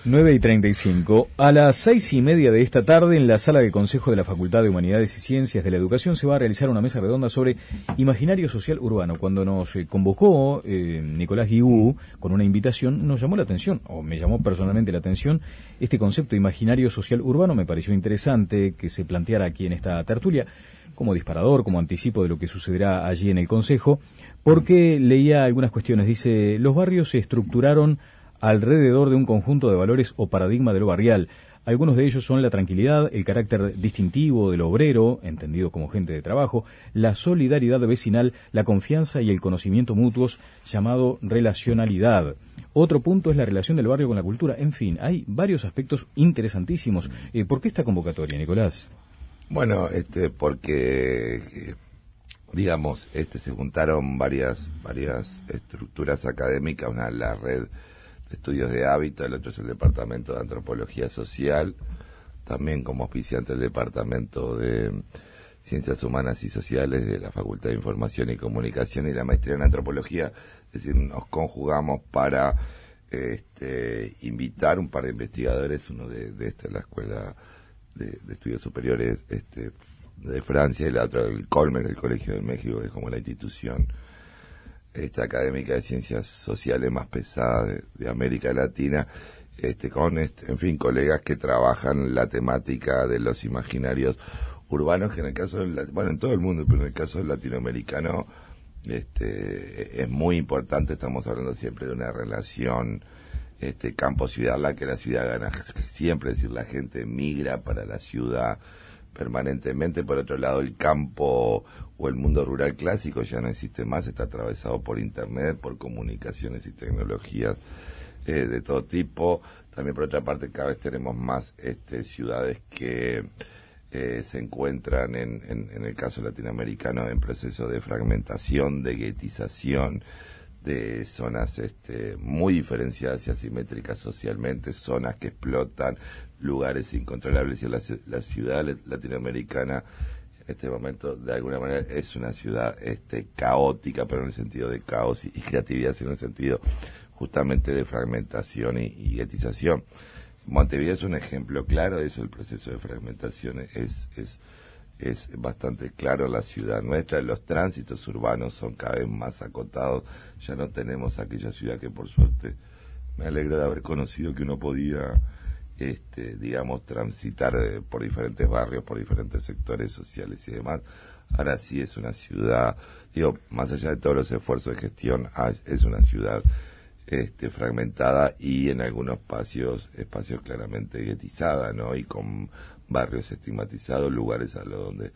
9:35. A las 6:30 de esta tarde, en la sala de Consejo de la Facultad de Humanidades y Ciencias de la Educación, se va a realizar una mesa redonda sobre imaginario social urbano. Cuando nos convocó Nicolás Guigú con una invitación, nos llamó la atención, o me llamó personalmente la atención, este concepto de imaginario social urbano. Me pareció interesante que se planteara aquí en esta tertulia, como disparador, como anticipo de lo que sucederá allí en el Consejo, porque leía algunas cuestiones. Dice, los barrios se estructuraron alrededor de un conjunto de valores o paradigma de lo barrial. Algunos de ellos son la tranquilidad, el carácter distintivo del obrero, entendido como gente de trabajo, la solidaridad vecinal, la confianza y el conocimiento mutuos, llamado relacionalidad. Otro punto es la relación del barrio con la cultura. En fin, hay varios aspectos interesantísimos. ¿Por qué esta convocatoria, Nicolás? Bueno, porque digamos, se juntaron varias estructuras académicas, una la red de estudios de hábito, el otro es el departamento de antropología social, también como auspiciante el departamento de ciencias humanas y sociales de la Facultad de Información y Comunicación y la maestría en antropología. Es decir, nos conjugamos para invitar un par de investigadores, uno de la Escuela de Estudios Superiores de Francia y la otra del Colmex, el Colegio de México, que es como la institución académica de ciencias sociales más pesada de América Latina, con en fin, colegas que trabajan la temática de los imaginarios urbanos, que en el caso en todo el mundo, pero en el caso del latinoamericano es muy importante. Estamos hablando siempre de una relación campo-ciudad, la que la ciudad gana siempre, es decir, la gente migra para la ciudad permanentemente. Por otro lado, el campo o el mundo rural clásico ya no existe más, está atravesado por internet, por comunicaciones y tecnologías de todo tipo. También, por otra parte, cada vez tenemos más ciudades que se encuentran en el caso latinoamericano en proceso de fragmentación, de guetización, de zonas muy diferenciadas y asimétricas socialmente, zonas que explotan, lugares incontrolables. Y la ciudad latinoamericana en este momento de alguna manera es una ciudad caótica, pero en el sentido de caos y creatividad, sino en el sentido justamente de fragmentación y guetización. Montevideo es un ejemplo claro de eso. El proceso de fragmentación es bastante claro en la ciudad nuestra. Los tránsitos urbanos son cada vez más acotados. Ya no tenemos aquella ciudad que, por suerte, me alegro de haber conocido, que uno podía digamos, transitar por diferentes barrios, por diferentes sectores sociales y demás. Ahora sí es una ciudad, más allá de todos los esfuerzos de gestión, es una ciudad fragmentada y en algunos espacios claramente guetizada, ¿no? Y con barrios estigmatizados, lugares a los donde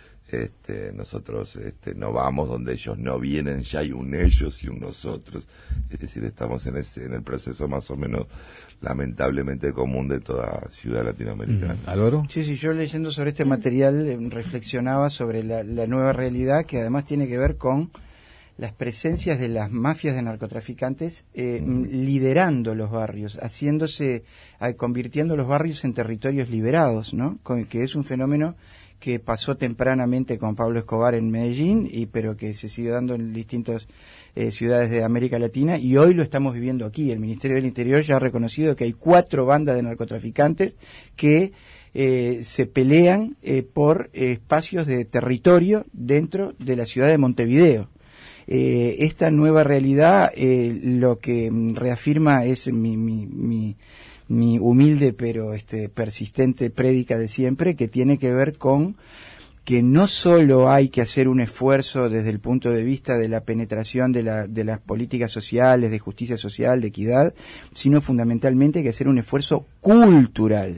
nosotros no vamos, donde ellos no vienen, ya hay un ellos y un nosotros. Es decir, estamos en el proceso más o menos lamentablemente común de toda ciudad latinoamericana. ¿Álvaro? Sí, yo leyendo sobre este material reflexionaba sobre la nueva realidad, que además tiene que ver con las presencias de las mafias de narcotraficantes liderando los barrios, convirtiendo los barrios en territorios liberados, ¿no? Que es un fenómeno que pasó tempranamente con Pablo Escobar en Medellín, pero que se sigue dando en distintas ciudades de América Latina, y hoy lo estamos viviendo aquí. El Ministerio del Interior ya ha reconocido que hay 4 bandas de narcotraficantes que se pelean por espacios de territorio dentro de la ciudad de Montevideo. Esta nueva realidad lo que reafirma es mi humilde pero persistente prédica de siempre, que tiene que ver con que no solo hay que hacer un esfuerzo desde el punto de vista de la penetración de las políticas sociales, de justicia social, de equidad, sino fundamentalmente hay que hacer un esfuerzo cultural.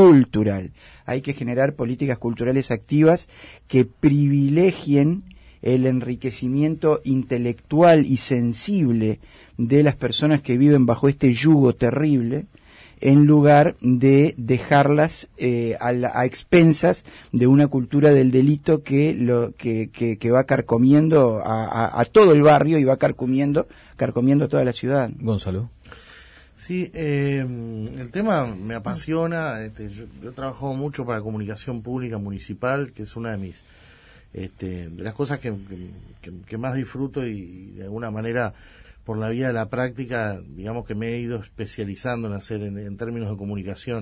Hay que generar políticas culturales activas que privilegien el enriquecimiento intelectual y sensible de las personas que viven bajo este yugo terrible, en lugar de dejarlas a expensas de una cultura del delito que va carcomiendo a todo el barrio y va carcomiendo toda la ciudad. Gonzalo. Sí, el tema me apasiona. Yo trabajo mucho para comunicación pública municipal, que es una de mis de las cosas que más disfruto y de alguna manera por la vía de la práctica, digamos que me he ido especializando en hacer en términos de comunicación.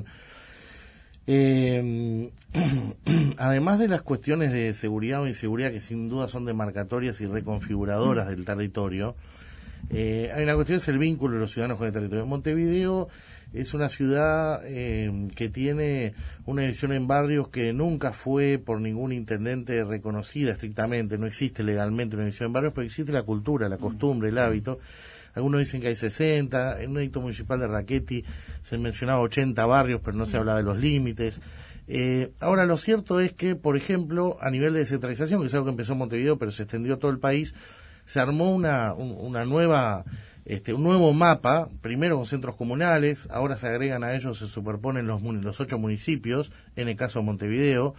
Además de las cuestiones de seguridad o inseguridad, que sin duda son demarcatorias y reconfiguradoras del territorio, hay una cuestión, es el vínculo de los ciudadanos con el territorio. Montevideo es una ciudad que tiene una división en barrios que nunca fue por ningún intendente reconocida estrictamente, no existe legalmente una división en barrios, pero existe la cultura, la costumbre, el hábito. Algunos dicen que hay 60, en un edicto municipal de Rachetti se mencionaba 80 barrios, pero no se hablaba de los límites. Ahora, lo cierto es que, por ejemplo, a nivel de descentralización, que es algo que empezó en Montevideo, pero se extendió a todo el país, se armó una nueva, un nuevo mapa, primero con centros comunales, ahora se agregan a ellos, se superponen los 8 municipios, en el caso de Montevideo,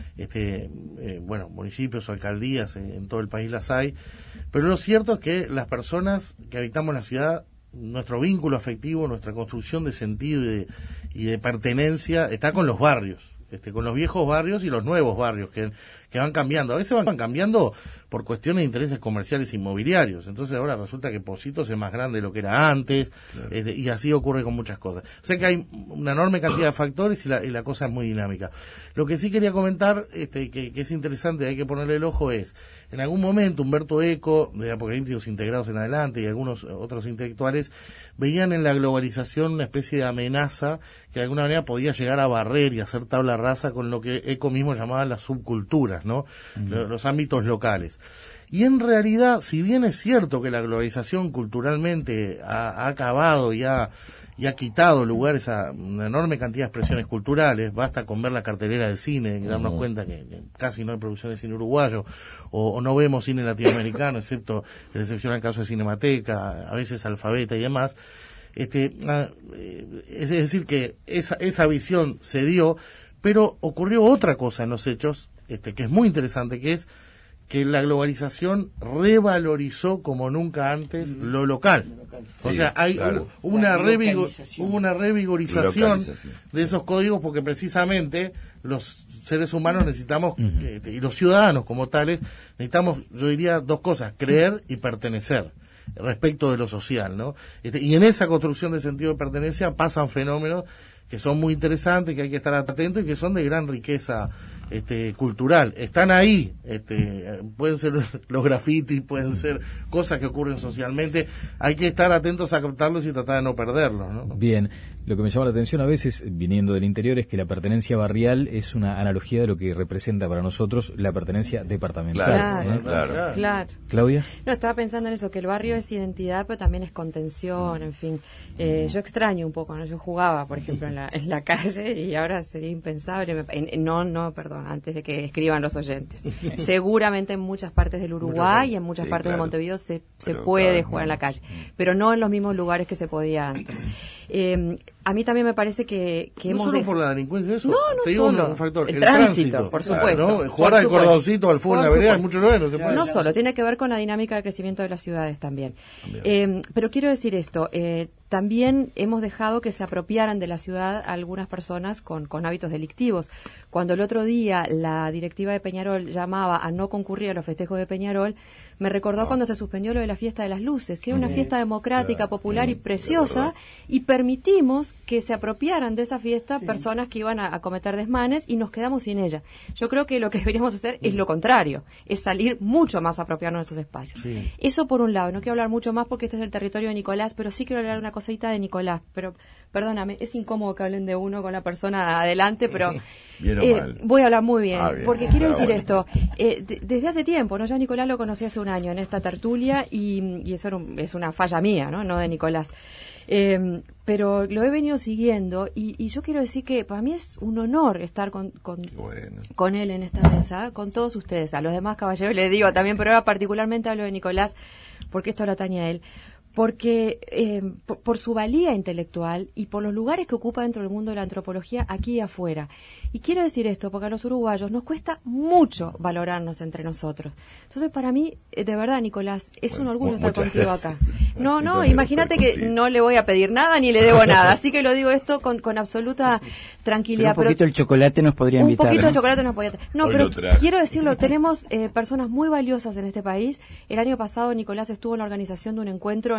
municipios o alcaldías en todo el país las hay, pero lo cierto es que las personas que habitamos la ciudad, nuestro vínculo afectivo, nuestra construcción de sentido y de pertenencia está con los barrios, con los viejos barrios y los nuevos barrios que van cambiando. A veces van cambiando por cuestiones de intereses comerciales inmobiliarios. Entonces ahora resulta que Pocitos es más grande de lo que era antes, claro. Y así ocurre con muchas cosas. O sea que hay una enorme cantidad de factores y la cosa es muy dinámica. Lo que sí quería comentar, que es interesante, hay que ponerle el ojo, es, en algún momento Humberto Eco, de Apocalípticos Integrados en adelante, y algunos otros intelectuales, veían en la globalización una especie de amenaza que de alguna manera podía llegar a barrer y hacer tabla rasa con lo que Eco mismo llamaba las subculturas, ¿no? Uh-huh. Los ámbitos locales. Y en realidad, si bien es cierto que la globalización culturalmente ha acabado y ha quitado lugares a una enorme cantidad de expresiones culturales, basta con ver la cartelera del cine y darnos cuenta que casi no hay producción de cine uruguayo, o no vemos cine latinoamericano, excepto en excepción al caso de Cinemateca, a veces Alfabeta y demás. Es decir, que esa visión se dio, pero ocurrió otra cosa en los hechos, que es muy interesante, que es que la globalización revalorizó como nunca antes lo local. Sí, o sea, hubo una revigorización de esos códigos, porque precisamente los seres humanos necesitamos, y los ciudadanos como tales, necesitamos, yo diría, dos cosas: creer y pertenecer respecto de lo social, ¿no? Y en esa construcción de sentido de pertenencia pasan fenómenos que son muy interesantes, que hay que estar atentos y que son de gran riqueza cultural. Están ahí, pueden ser los grafitis, pueden ser cosas que ocurren socialmente, hay que estar atentos a captarlos y tratar de no perderlos, ¿no? Bien, lo que me llama la atención a veces, viniendo del interior, es que la pertenencia barrial es una analogía de lo que representa para nosotros la pertenencia departamental. Claro. ¿Claudia? No, estaba pensando en eso, que el barrio es identidad, pero también es contención, en fin. Yo extraño un poco, ¿no? Yo jugaba, por ejemplo, en la calle, y ahora sería impensable. Perdón, antes de que escriban los oyentes. Seguramente en muchas partes del Uruguay y en muchas partes de Montevideo se puede jugar en la calle, pero no en los mismos lugares que se podía antes. A mí también me parece que no hemos... No solo por la delincuencia, eso. No te digo solo. Un factor, el tránsito, por supuesto. ¿no? Jugar al cordoncito, al fútbol en la vereda, en muchos lugares no se puede. No solo, tiene que ver con la dinámica de crecimiento de las ciudades también. Pero quiero decir esto, también hemos dejado que se apropiaran de la ciudad algunas personas con hábitos delictivos. Cuando el otro día la directiva de Peñarol llamaba a no concurrir a los festejos de Peñarol, me recordó cuando se suspendió lo de la fiesta de las luces, que era una fiesta democrática, popular y preciosa, y permitimos que se apropiaran de esa fiesta personas que iban a cometer desmanes y nos quedamos sin ella. Yo creo que lo que deberíamos hacer es lo contrario, es salir mucho más a apropiarnos de esos espacios. Sí. Eso por un lado. No quiero hablar mucho más porque este es el territorio de Nicolás, pero sí quiero hablar una cosita de Nicolás. Pero perdóname, es incómodo que hablen de uno con la persona adelante, pero voy a hablar muy bien, porque quiero decir esto. Desde hace tiempo, ¿no? Yo a Nicolás lo conocí hace un año en esta tertulia y eso es una falla mía, no de Nicolás. Pero lo he venido siguiendo y yo quiero decir que para mí es un honor estar con él en esta mesa, con todos ustedes. A los demás caballeros les digo también, pero ahora particularmente hablo de Nicolás porque esto lo atañe a él. Porque por su valía intelectual y por los lugares que ocupa dentro del mundo de la antropología aquí y afuera. Y quiero decir esto porque a los uruguayos nos cuesta mucho valorarnos entre nosotros. Entonces, para mí, de verdad, Nicolás, es un orgullo estar contigo acá. No, imagínate que no le voy a pedir nada ni le debo nada. Así que lo digo esto con absoluta tranquilidad. Pero un poquito el chocolate nos podría invitar. Un poquito de chocolate nos podría... No, pero quiero decirlo, tenemos personas muy valiosas en este país. El año pasado Nicolás estuvo en la organización de un encuentro en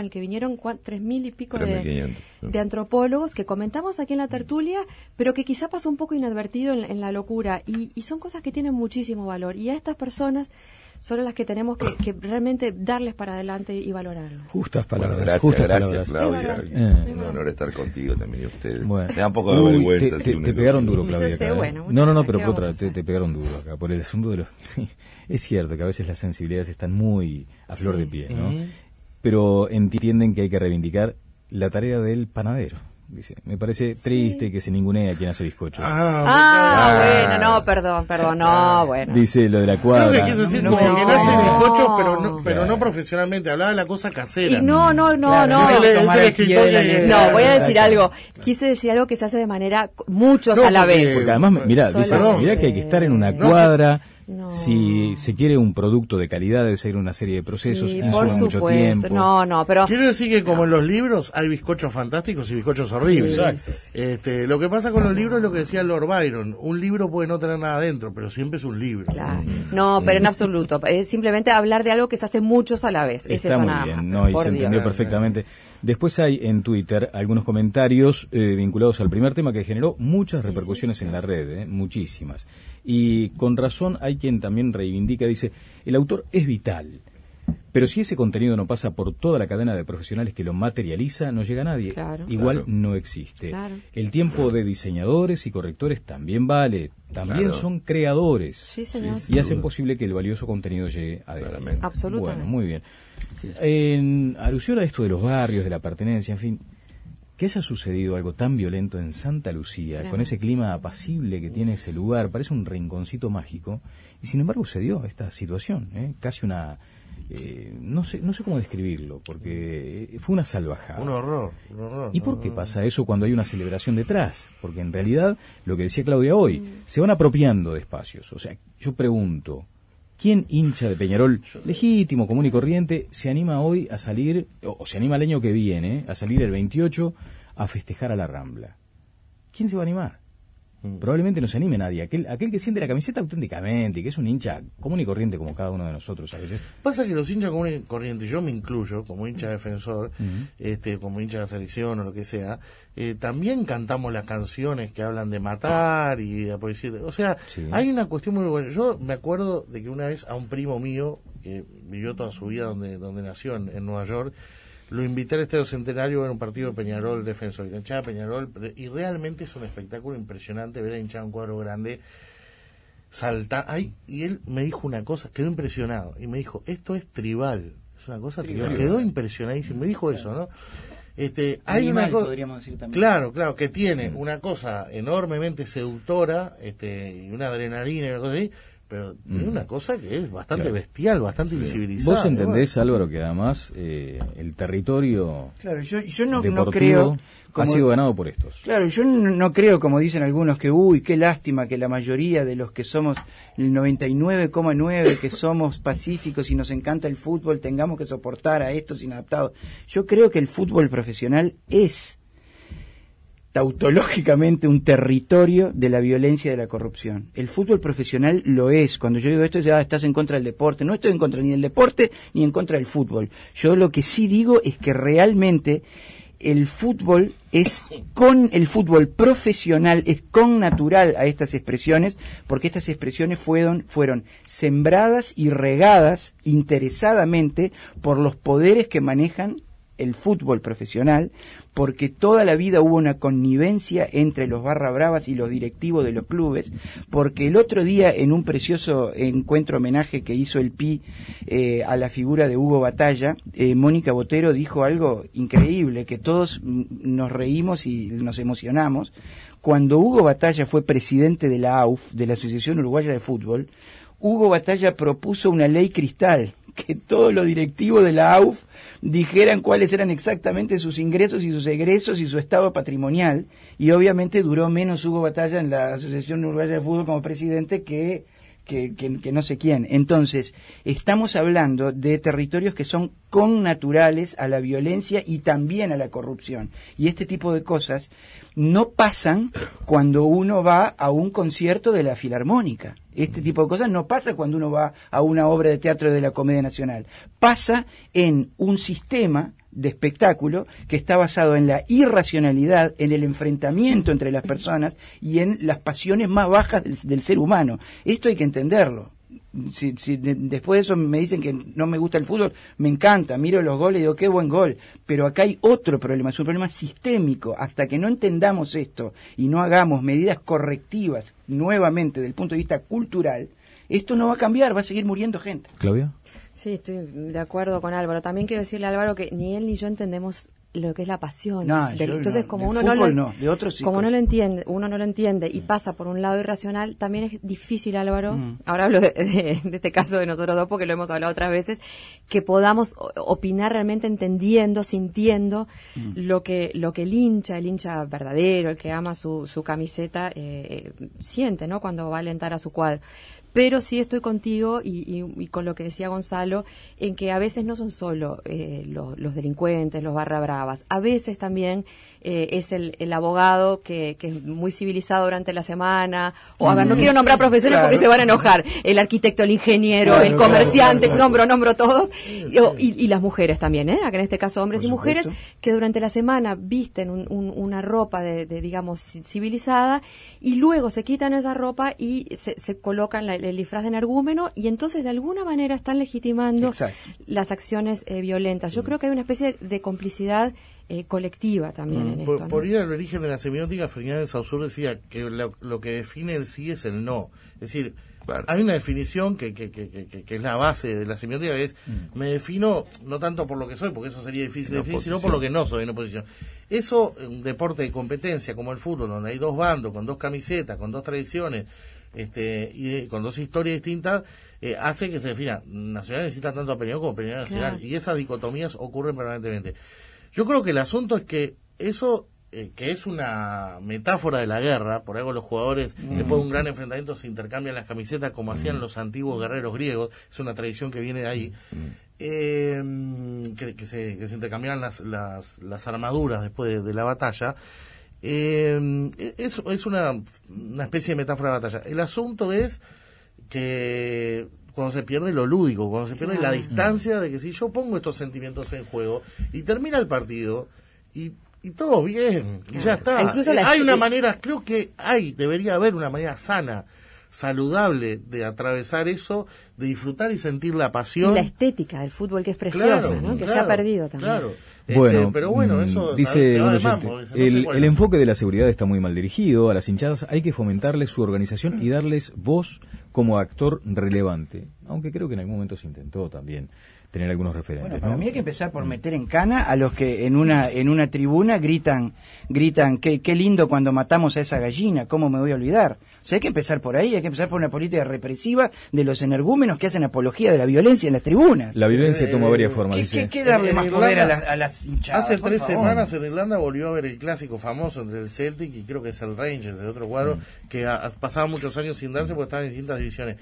al que vinieron 3.000 y pico 3.500, de antropólogos que comentamos aquí en la tertulia, pero que quizá pasó un poco inadvertido en la locura. Y son cosas que tienen muchísimo valor. Y a estas personas son las que tenemos que realmente darles para adelante y valorarlas. Justas palabras. Bueno, justas gracias, palabras. Claudia. Un honor estar contigo también y ustedes. Bueno. Me da un poco de vergüenza. Te pegaron duro, Claudia. Yo sé, acá, bueno, no, pero ¿qué por vamos a otra, hacer? te pegaron duro acá, por el asunto de los... Es cierto que a veces las sensibilidades están muy a flor de piel, ¿no? Pero entienden que hay que reivindicar la tarea del panadero. Dice, me parece triste que se ningunee a quien hace bizcochos. Bueno, no, perdón, no, bueno. Dice lo de la cuadra. Creo que quiso decir como que nace bizcocho, pero no profesionalmente, hablaba de la cosa casera. Y no. Es el escritor que... No, voy a decir algo. Quise decir algo que se hace de manera muchos a la vez. Porque además, mirá, dice, mirá que hay que estar en una cuadra. No. Si se quiere un producto de calidad, debe ser una serie de procesos, Sí, insuma por mucho supuesto. tiempo. No, pero... Quiero decir que como en los libros hay bizcochos fantásticos y bizcochos horribles. Sí, Exacto. Lo que pasa con los libros es lo que decía Lord Byron. Un libro puede no tener nada adentro, pero siempre es un libro. Claro. No, pero en absoluto. Es simplemente hablar de algo que se hace muchos a la vez. Es Está eso muy nada bien, más. no, y Por se Dios. entendió perfectamente. Después hay en Twitter algunos comentarios vinculados al primer tema que generó muchas repercusiones en la red, muchísimas. Y con razón hay quien también reivindica, dice, el autor es vital, pero si ese contenido no pasa por toda la cadena de profesionales que lo materializa, no llega a nadie. Claro. Igual Claro. no existe. Claro. El tiempo de diseñadores y correctores también vale, también Claro. son creadores. Sí, señor. Y hacen posible que el valioso contenido llegue a Claramente. Absolutamente. Bueno, muy bien. En alusión a esto de los barrios, de la pertenencia, en fin, que haya sucedido algo tan violento en Santa Lucía, Claro. con ese clima apacible que tiene ese lugar, parece un rinconcito mágico, y sin embargo se dio esta situación, casi una... no sé cómo describirlo, porque fue una salvajada. Un horror. ¿Y por qué pasa eso cuando hay una celebración detrás? Porque en realidad, lo que decía Claudia hoy, se van apropiando de espacios. O sea, yo pregunto, ¿quién hincha de Peñarol, legítimo, común y corriente, se anima hoy a salir, o se anima el año que viene, a salir el 28 a festejar a la Rambla? ¿Quién se va a animar? Probablemente no se anime nadie. Aquel que siente la camiseta auténticamente y que es un hincha común y corriente como cada uno de nosotros a veces. Pasa que los hinchas comunes y corrientes, yo me incluyo como hincha defensor, como hincha de la selección o lo que sea, también cantamos las canciones que hablan de matar y de policía. O sea, Sí. hay una cuestión muy buena. Yo me acuerdo de que una vez a un primo mío, que vivió toda su vida donde nació, en Nueva York, lo invité al Estadio Centenario a ver un partido de Peñarol Defensor, y la hinchada de Peñarol, y realmente es un espectáculo impresionante ver a hinchada un cuadro grande saltar. Ay, y él me dijo una cosa, quedó impresionado, y me dijo, esto es tribal, es una cosa tribal. Quedó impresionadísimo, me dijo eso, ¿no? Hay Animal, una cosa, podríamos decir también. claro, que tiene una cosa enormemente seductora, y una adrenalina y una cosa así, pero tiene una cosa que es bastante bestial, bastante invisibilizada. Vos entendés, Álvaro, que además el territorio Claro, yo no deportivo creo... ha sido ganado por estos. Claro, yo no creo, como dicen algunos, que qué lástima que la mayoría de los que somos el 99,9, que somos pacíficos y nos encanta el fútbol, tengamos que soportar a estos inadaptados. Yo creo que el fútbol profesional es tautológicamente un territorio de la violencia y de la corrupción. El fútbol profesional lo es. Cuando yo digo esto, ya estás en contra del deporte. No estoy en contra ni del deporte ni en contra del fútbol. Yo lo que sí digo es que realmente el fútbol el fútbol profesional es connatural a estas expresiones, porque estas expresiones fueron sembradas y regadas interesadamente por los poderes que manejan el fútbol profesional, porque toda la vida hubo una connivencia entre los barra bravas y los directivos de los clubes, porque el otro día en un precioso encuentro homenaje que hizo el PI a la figura de Hugo Batalla, Mónica Botero dijo algo increíble, que todos nos reímos y nos emocionamos. Cuando Hugo Batalla fue presidente de la AUF, de la Asociación Uruguaya de Fútbol, Hugo Batalla propuso una ley cristal, que todos los directivos de la AUF dijeran cuáles eran exactamente sus ingresos y sus egresos y su estado patrimonial, y obviamente duró menos Hugo Batalla en la Asociación Uruguaya de Fútbol como presidente que no sé quién. Entonces, estamos hablando de territorios que son connaturales a la violencia y también a la corrupción. Y este tipo de cosas no pasan cuando uno va a un concierto de la Filarmónica. Este tipo de cosas no pasa cuando uno va a una obra de teatro de la Comedia Nacional. Pasa en un sistema de espectáculo que está basado en la irracionalidad, en el enfrentamiento entre las personas y en las pasiones más bajas del ser humano. Esto hay que entenderlo. Si después de eso me dicen que no me gusta el fútbol, me encanta, miro los goles y digo, qué buen gol. Pero acá hay otro problema, es un problema sistémico. Hasta que no entendamos esto y no hagamos medidas correctivas nuevamente desde el punto de vista cultural, esto no va a cambiar, va a seguir muriendo gente. ¿Claudia? Sí, estoy de acuerdo con Álvaro. También quiero decirle a Álvaro que ni él ni yo entendemos lo que es la pasión. No, entonces, no, como del uno fútbol no, de otros como uno no lo entiende y pasa por un lado irracional, también es difícil, Álvaro. Ahora hablo de este caso de nosotros dos porque lo hemos hablado otras veces, que podamos opinar realmente entendiendo, sintiendo lo que el hincha verdadero, el que ama su camiseta, siente, ¿no? Cuando va a alentar a su cuadro. Pero sí estoy contigo y con lo que decía Gonzalo, en que a veces no son solo los delincuentes, los barra bravas, a veces también es el abogado que es muy civilizado durante la semana, o a ver, no quiero nombrar profesiones porque se van a enojar, el arquitecto, el ingeniero, el comerciante, nombro todos, y las mujeres también, acá en este caso hombres y mujeres, que durante la semana visten una ropa de digamos, civilizada, y luego se quitan esa ropa y se colocan el disfraz de energúmeno, y entonces de alguna manera están legitimando las acciones violentas. Yo creo que hay una especie de complicidad colectiva también en esto, ¿no? Por ir al origen de la semiótica, Fernández de Saussure decía que lo que define el sí es el no. Es decir, hay una definición que es la base de la semiótica, que es me defino no tanto por lo que soy, porque eso sería difícil de definir, sino por lo que no soy en oposición. Eso, un deporte de competencia como el fútbol, donde hay dos bandos, con dos camisetas, con dos tradiciones, y con dos historias distintas, hace que se defina, Nacional necesita tanto a Peñarol como Peñarol Nacional, y esas dicotomías ocurren permanentemente. Yo creo que el asunto es que eso, que es una metáfora de la guerra, por algo los jugadores después de un gran enfrentamiento se intercambian las camisetas como hacían los antiguos guerreros griegos, es una tradición que viene de ahí, que se intercambiaban las armaduras después de la batalla. Es una especie de metáfora de batalla. El asunto es que cuando se pierde lo lúdico, cuando se pierde la distancia de que si yo pongo estos sentimientos en juego y termina el partido y todo bien, y ya está. Incluso hay una manera, creo que debería haber una manera sana, saludable de atravesar eso, de disfrutar y sentir la pasión. Y la estética del fútbol, que es preciosa, ¿no? Que se ha perdido también. Claro. Bueno, pero bueno, eso dice un oyente, el enfoque de la seguridad está muy mal dirigido. A las hinchadas hay que fomentarles su organización y darles voz como actor relevante, aunque creo que en algún momento se intentó también tener algunos referentes. Bueno, para mí hay que empezar por meter en cana a los que en una tribuna gritan qué lindo cuando matamos a esa gallina, cómo me voy a olvidar. O sea, hay que empezar por ahí, hay que empezar por una política represiva de los energúmenos que hacen apología de la violencia en las tribunas. La violencia toma varias formas. ¿Qué darle más poder a las hinchadas? Hace 3 semanas en Irlanda volvió a ver el clásico famoso entre el Celtic y creo que es el Rangers, el otro cuadro, que pasaba muchos años sin darse porque estaban en distintas divisiones.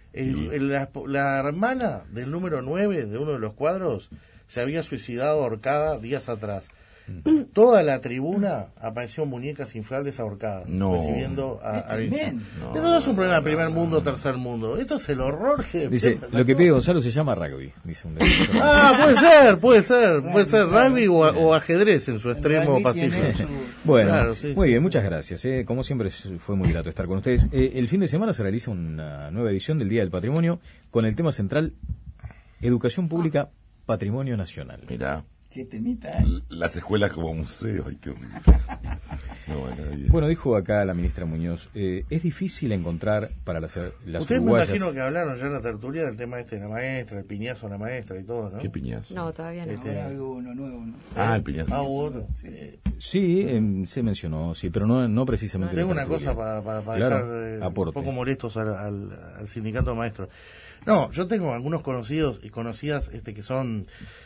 La hermana del número 9 de uno de los cuadros se había suicidado ahorcada días atrás. Toda la tribuna apareció muñecas inflables ahorcadas, recibiendo a hincha. Esto no es un problema de primer mundo, tercer mundo. Esto es el horror que... Dice, lo que pide Gonzalo se llama rugby. Dice un puede ser rugby o ajedrez en su extremo pacífico. Bueno, claro, muy bien, muchas gracias. Como siempre fue muy grato estar con ustedes. El fin de semana se realiza una nueva edición del Día del Patrimonio con el tema central Educación Pública, Patrimonio Nacional. Mirá. Qué temita, Las escuelas como museos, ay, qué horrible. Bueno, dijo acá la ministra Muñoz, es difícil encontrar para las Ustedes uruguayas... me imagino que hablaron ya en la tertulia del tema de la maestra, el piñazo a la maestra y todo, ¿no? ¿Qué piñazo? No, todavía no. Hay uno nuevo, ¿no? El piñazo. Bueno. Sí, se mencionó, sí, pero no precisamente... Tengo una cosa para dejar un poco molestos al sindicato de maestros. No, yo tengo algunos conocidos y conocidas que son...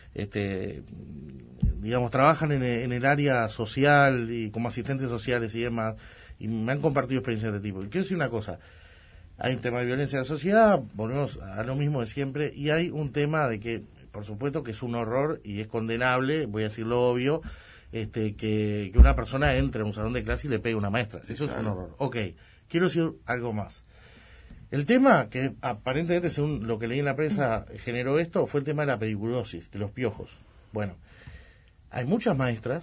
digamos, trabajan en el área social y como asistentes sociales y demás, y me han compartido experiencias de este tipo. Y quiero decir una cosa, hay un tema de violencia en la sociedad, volvemos a lo mismo de siempre, y hay un tema de que, por supuesto que es un horror y es condenable, voy a decirlo obvio, que una persona entre a un salón de clase y le pegue a una maestra. Eso es un horror. Ok, quiero decir algo más. El tema que aparentemente, según lo que leí en la prensa, generó esto, fue el tema de la pediculosis, de los piojos. Bueno, hay muchas maestras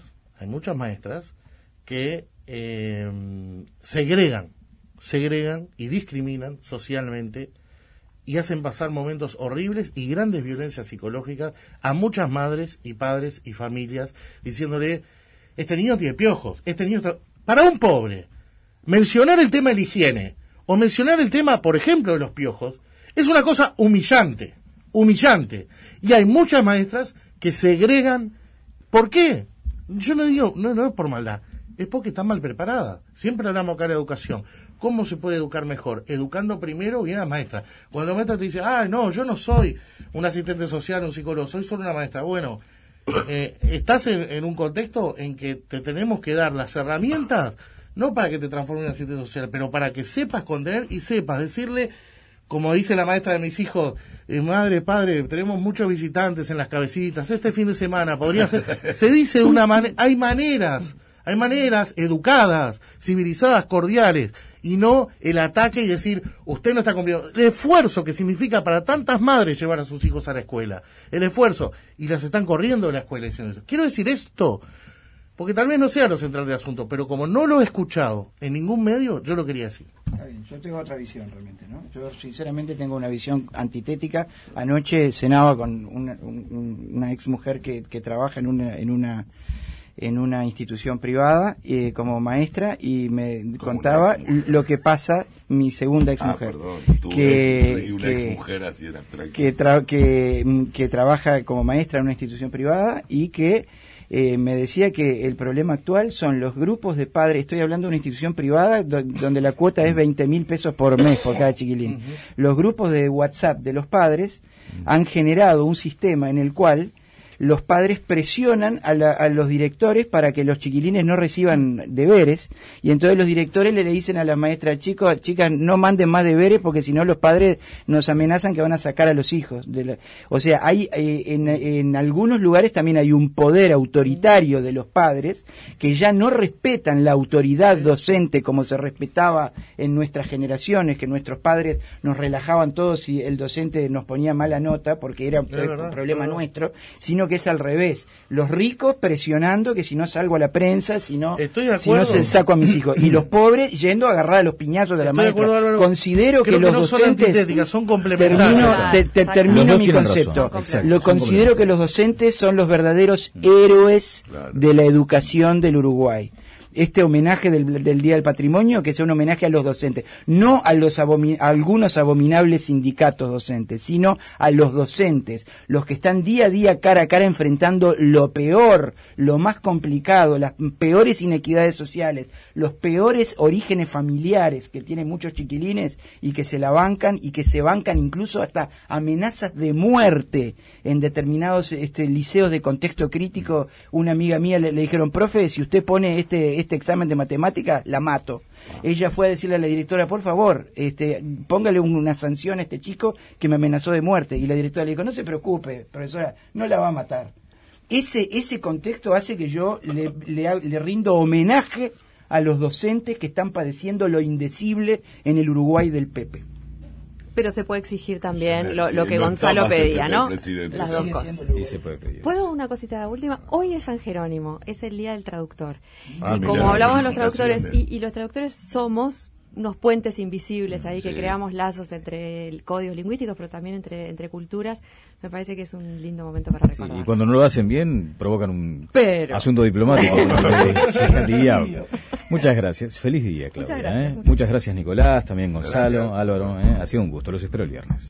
que segregan y discriminan socialmente y hacen pasar momentos horribles y grandes violencias psicológicas a muchas madres y padres y familias, diciéndole, este niño tiene piojos, este niño está... Para un pobre, mencionar el tema de la higiene o mencionar el tema, por ejemplo, de los piojos, es una cosa humillante. Y hay muchas maestras que segregan. ¿Por qué? Yo no digo, no es por maldad, es porque están mal preparadas. Siempre hablamos acá de educación. ¿Cómo se puede educar mejor? Educando primero bien a la maestra. Cuando la maestra te dice, no, yo no soy un asistente social, un psicólogo, soy solo una maestra. Bueno, estás en un contexto en que te tenemos que dar las herramientas, no para que te transformes en un asistente social, pero para que sepas contener y sepas decirle, como dice la maestra de mis hijos, madre, padre, tenemos muchos visitantes en las cabecitas, este fin de semana podría ser... Se dice de una manera... Hay maneras educadas, civilizadas, cordiales, y no el ataque y decir, usted no está cumpliendo. El esfuerzo que significa para tantas madres llevar a sus hijos a la escuela, el esfuerzo, y las están corriendo de la escuela diciendo eso. Quiero decir esto, porque tal vez no sea lo central del asunto, pero como no lo he escuchado en ningún medio, yo lo quería decir. Está bien, yo tengo otra visión realmente, ¿no? Yo sinceramente tengo una visión antitética. Anoche cenaba con una ex mujer que trabaja en una institución privada como maestra y me contaba lo que pasa mi segunda ex mujer que trabaja como maestra en una institución privada y que me decía que el problema actual son los grupos de padres. Estoy hablando de una institución privada donde la cuota es 20.000 pesos por mes por cada chiquilín. Los grupos de WhatsApp de los padres han generado un sistema en el cual los padres presionan a los directores para que los chiquilines no reciban deberes, y entonces los directores le dicen a las maestras, chicas, no manden más deberes porque si no los padres nos amenazan que van a sacar a los hijos. O sea, hay en algunos lugares también hay un poder autoritario de los padres que ya no respetan la autoridad docente como se respetaba en nuestras generaciones, que nuestros padres nos relajaban todos si el docente nos ponía mala nota porque era un problema nuestro, sino que es al revés, los ricos presionando que si no salgo a la prensa, si no se saco a mis hijos, y los pobres yendo a agarrar a los piñazos de la maestra. Considero que los docentes son complementarias. Termino mi concepto. Considero que los docentes son los verdaderos héroes de la educación del Uruguay. Este homenaje del Día del Patrimonio, que sea un homenaje a los docentes, no a algunos abominables sindicatos docentes, sino a los docentes, los que están día a día cara a cara enfrentando lo peor, lo más complicado, las peores inequidades sociales, los peores orígenes familiares que tienen muchos chiquilines y que se la bancan y que se bancan incluso hasta amenazas de muerte en determinados liceos de contexto crítico. Una amiga mía le dijeron, profe, si usted pone este examen de matemática, la mato. Ella fue a decirle a la directora, por favor, póngale una sanción a este chico que me amenazó de muerte. Y la directora le dijo, no se preocupe, profesora, no la va a matar. Ese contexto hace que yo le rindo homenaje a los docentes que están padeciendo lo indecible en el Uruguay del Pepe. Pero se puede exigir también lo que Gonzalo pedía, ¿no? Las dos cosas. Sí, se puede pedir. ¿Puedo una cosita última? Hoy es San Jerónimo, es el Día del Traductor. Y como hablamos de los traductores, y los traductores somos unos puentes invisibles ahí que creamos lazos entre códigos lingüísticos, pero también entre culturas. Me parece que es un lindo momento para recordar. Sí, y cuando no lo hacen bien, provocan un asunto diplomático. Muchas gracias. Feliz día, Claudia. Muchas gracias, Nicolás, también Gonzalo, Álvaro. Ha sido un gusto. Los espero el viernes.